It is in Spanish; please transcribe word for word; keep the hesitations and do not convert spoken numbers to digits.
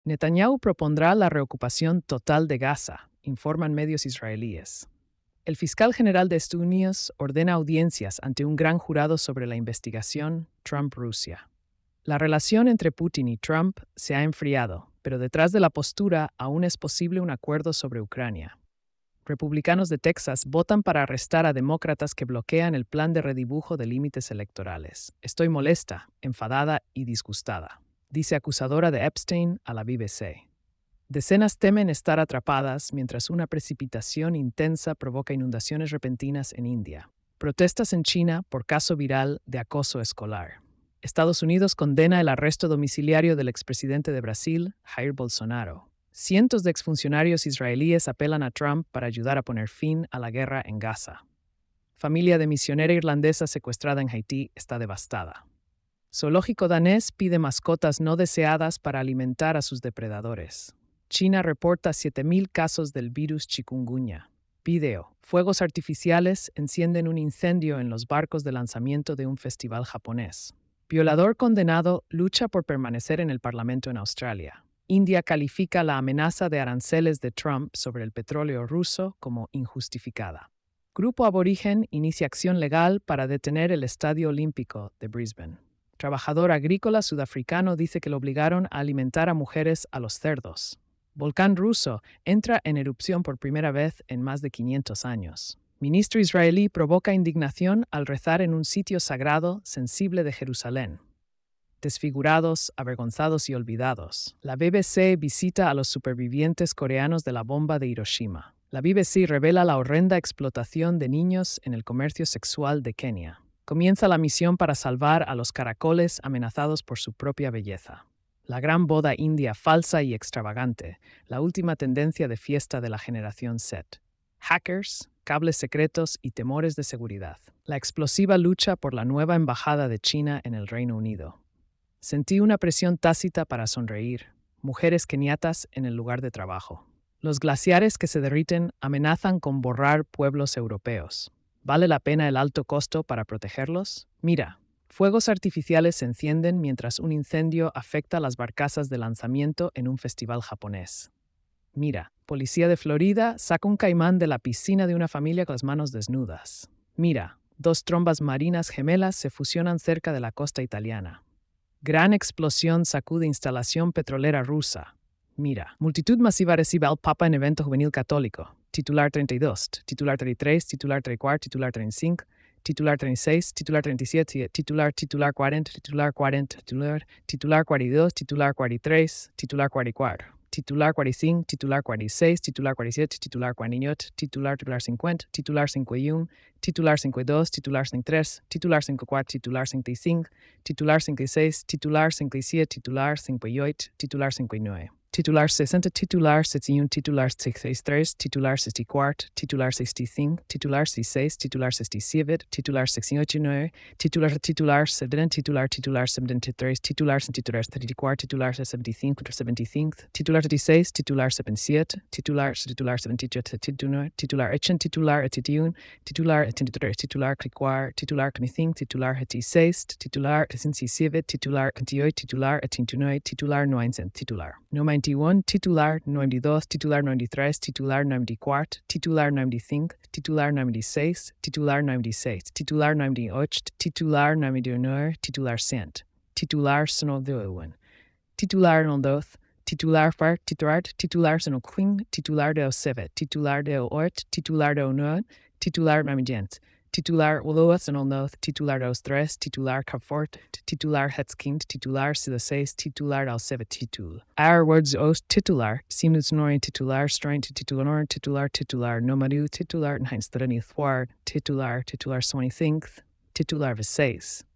Netanyahu propondrá la reocupación total de Gaza, informan medios israelíes. El fiscal general de Estados Unidos ordena audiencias ante un gran jurado sobre la investigación Trump-Rusia. La relación entre Putin y Trump se ha enfriado, pero detrás de la postura aún es posible un acuerdo sobre Ucrania. Republicanos de Texas votan para arrestar a demócratas que bloquean el plan de redibujo de límites electorales. Estoy molesta, enfadada y disgustada, dice acusadora de Epstein a la B B C. Decenas temen estar atrapadas mientras una precipitación intensa provoca inundaciones repentinas en India. Protestas en China por caso viral de acoso escolar. Estados Unidos condena el arresto domiciliario del expresidente de Brasil, Jair Bolsonaro. Cientos de exfuncionarios israelíes apelan a Trump para ayudar a poner fin a la guerra en Gaza. Familia de misionera irlandesa secuestrada en Haití está devastada. Zoológico danés pide mascotas no deseadas para alimentar a sus depredadores. China reporta siete mil casos del virus chikungunya. Video. Fuegos artificiales encienden un incendio en los barcos de lanzamiento de un festival japonés. Violador condenado lucha por permanecer en el Parlamento en Australia. India califica la amenaza de aranceles de Trump sobre el petróleo ruso como injustificada. Grupo aborigen inicia acción legal para detener el Estadio Olímpico de Brisbane. Trabajador agrícola sudafricano dice que lo obligaron a alimentar a mujeres a los cerdos. Volcán ruso entra en erupción por primera vez en más de quinientos años. Ministro israelí provoca indignación al rezar en un sitio sagrado sensible de Jerusalén. Desfigurados, avergonzados y olvidados. La B B C visita a los supervivientes coreanos de la bomba de Hiroshima. La B B C revela la horrenda explotación de niños en el comercio sexual de Kenia. Comienza la misión para salvar a los caracoles amenazados por su propia belleza. La gran boda india falsa y extravagante, la última tendencia de fiesta de la generación Z. Hackers, cables secretos y temores de seguridad. La explosiva lucha por la nueva embajada de China en el Reino Unido. Sentí una presión tácita para sonreír. Mujeres keniatas en el lugar de trabajo. Los glaciares que se derriten amenazan con borrar pueblos europeos. ¿Vale la pena el alto costo para protegerlos? Mira, fuegos artificiales se encienden mientras un incendio afecta las barcazas de lanzamiento en un festival japonés. Mira, policía de Florida saca un caimán de la piscina de una familia con las manos desnudas. Mira, dos trombas marinas gemelas se fusionan cerca de la costa italiana. Gran explosión sacude instalación petrolera rusa. Mira, multitud masiva recibe al Papa en evento juvenil católico. Titular treinta y dos, titular treinta y tres, titular treinta y cuatro, titular treinta y cinco, titular treinta y seis, titular treinta y siete, titular titular cuarenta, titular cuarenta, titular titular cuarenta y dos, titular cuarenta y tres, titular cuarenta y cuatro, titular cuarenta y cinco, titular cuarenta y seis, titular cuarenta y siete, titular cuarenta y ocho, titular titular cincuenta, titular cincuenta y uno, titular cincuenta y dos, titular cincuenta y tres, titular cincuenta y cuatro, titular cincuenta y cinco, titular cincuenta y seis, titular cincuenta y siete, titular cincuenta y ocho, titular cincuenta y nueve. Titular sesenta, titular setenta y uno, titular sesenta y tres, titular sesenta y cuatro, titular sesenta y cinco, titular sesenta y seis, titular sesenta y siete, titular sesenta y nueve, titular titular setenta, titular titular setenta y tres, titular setenta y tres, treinta y cuatro, titular setenta y cinco, setenta y cinco, titular setenta y seis, titular setenta y siete, titular titular setenta y ocho, setenta y nueve, titular ochenta, titular ochenta y uno, titular ochenta y tres, titular cuarenta, titular treinta y cinco, titular ochenta y seis, titular sesenta y siete, titular ochenta y ocho, titular ochenta y nueve, titular noventa, titular noventa y uno, titular noventa y dos, titular noventa y tres, titular noventa y cuatro, titular noventa y cinco, titular noventa y seis, titular noventa y seis, titular noventa y ocho, titular noventa y nueve, titular cien, titular ciento uno, titular dos, titular far, titular, titular ciento cinco, titular de siete, titular de ocho, titular de nueve, titular noventa, titular Uluas en el North, titular dos tres, titular Carfort, titular Hetskind, titular seis, titular al siete titul. Our words os titular, sinus norin titular, strength titular, titular, titular, número titular, Heinz Thwar, titular, titular twenty-cinco, titular seis.